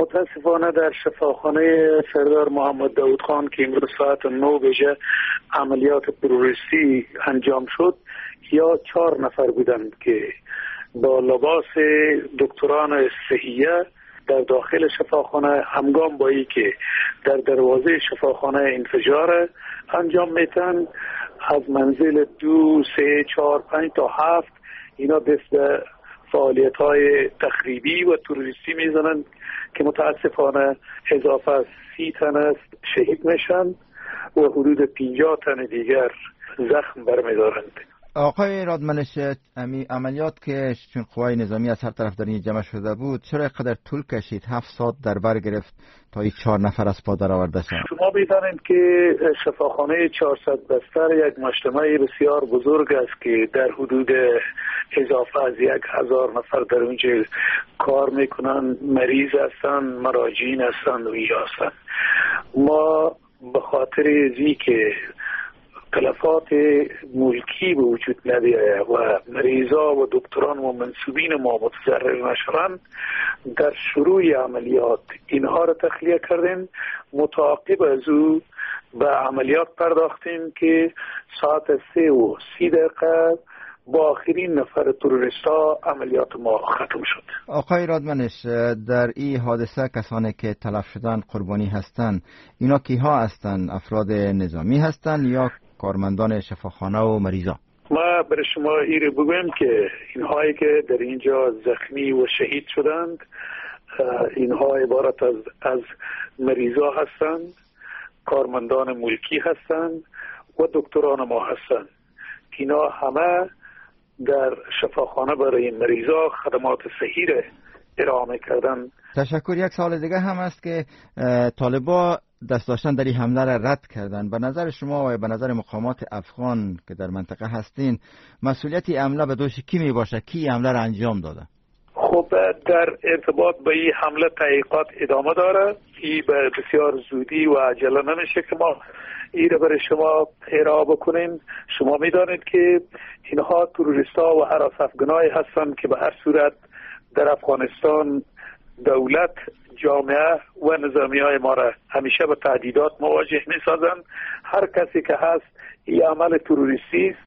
متاسفانه در شفاخانه سردار محمد داود خان که امروز ساعت 9 بجه عملیات تروریستی انجام شد، یا 4 نفر بودند که با لباس دکتران صحیه در داخل شفاخانه همگام با ای که در دروازه شفاخانه انفجار انجام میتن، از منزل 2 3 4 5 تا 7 اینا دست به فعالیت های تخریبی و تروریستی میزنند که متاسفانه اضافه از 30 تن است شهید میشن و حدود 50 تن دیگر زخم برمیدارند. آقای رادمنش، عملیات که چون قوای نظامی از هر طرف در این جمع شده بود، چرا اینقدر طول کشید؟ 7 ساعت در بر گرفت تا این 4 نفر از پا در آورده شد. شما می‌دانید که شفاخانه 400 بستر یک مجتمع بسیار بزرگ است که در حدود اضافه از 1000 نفر در اونجا کار میکنن، مریض هستن، مراجعین هستن و ایجا هستن. ما به خاطر ازی که تلفات ملکی به وجود نبیاید و مریضا و دکتران و منصوبین ما متضرر نشوند، در شروع عملیات اینها را تخلیه کردیم. متعاقب از او به عملیات پرداختیم که ساعت 3:30 با آخرین نفر تروریستا عملیات ما ختم شد. آقای رادمنش، در این حادثه کسانی که تلف شدن قربانی هستند، اینا کیها هستند؟ افراد نظامی هستند یا کارمندان شفاخانه و مریضا؟ ما برای شما ایره بگویم که اینهایی که در اینجا زخمی و شهید شدند، اینها عبارت از مریضا هستند، کارمندان ملکی هستند و دکتران ما هستند. اینا همه در شفاخانه برای مریضا خدمات صحی را ارائه کردن. تشکر. یک سال دیگه هم است که طالبا دست داشتن در این حمله را رد کردن. به نظر شما و به نظر مقامات افغان که در منطقه هستین، مسئولیت حمله به دوش کی می باشه؟ کی حمله را انجام داده؟ خب در ارتباط به این حمله تحقیقات ادامه داره. این به بسیار زودی و عجله نمیشه که ما این را برای شما ارائه بکنیم. شما میدانید که اینها تروریستا و هراس افغانایی هستند که به هر صورت در افغانستان دولت، جامعه و نظامی های ما را همیشه به تهدیدات مواجه می سازند. هر کسی که هست این عمل تروریستی است